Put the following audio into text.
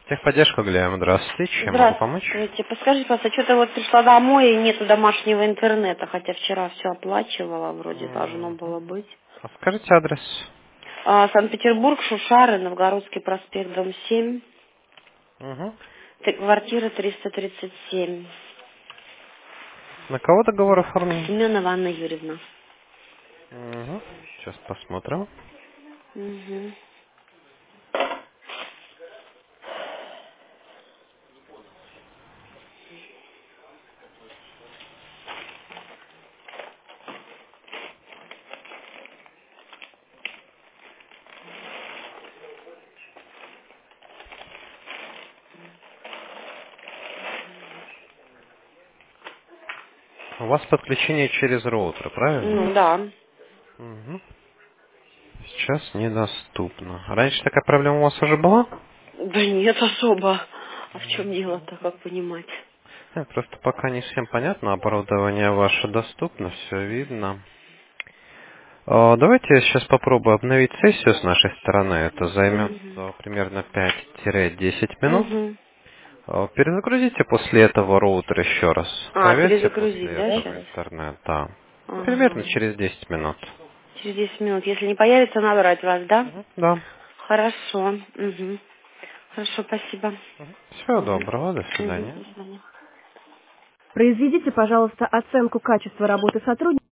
Техподдержка, Глеб, здравствуйте. Чем могу помочь? Здравствуйте. Подскажите, пожалуйста, что-то вот пришла домой и нету домашнего интернета, хотя вчера все оплачивала, вроде должно было быть. А скажите адрес. Санкт-Петербург, Шушары, Новгородский проспект, дом 7, Угу. квартира 337. На кого договор оформлен? Семенова Анна Юрьевна. Угу. Сейчас посмотрим. Угу. У вас подключение через роутер, правильно? Ну да. Угу. Сейчас недоступно. Раньше такая проблема у вас уже была? Да нет особо. А в чем дело-то, как понимать? Просто пока не всем понятно, оборудование ваше доступно, все видно. Давайте я сейчас попробую обновить сессию с нашей стороны. Это займет Угу. примерно 5-10 минут. Угу. Перезагрузите после этого роутер еще раз. Проверьте Перезагрузить, после да, этого сейчас? интернет, да. Примерно Ага. через 10 минут. Через 10 минут. Если не появится, набрать вас, да? Да. Хорошо. Угу. Хорошо, спасибо. Всего Угу. доброго, до Угу. свидания. До свидания. Произведите, пожалуйста, оценку качества работы сотрудника.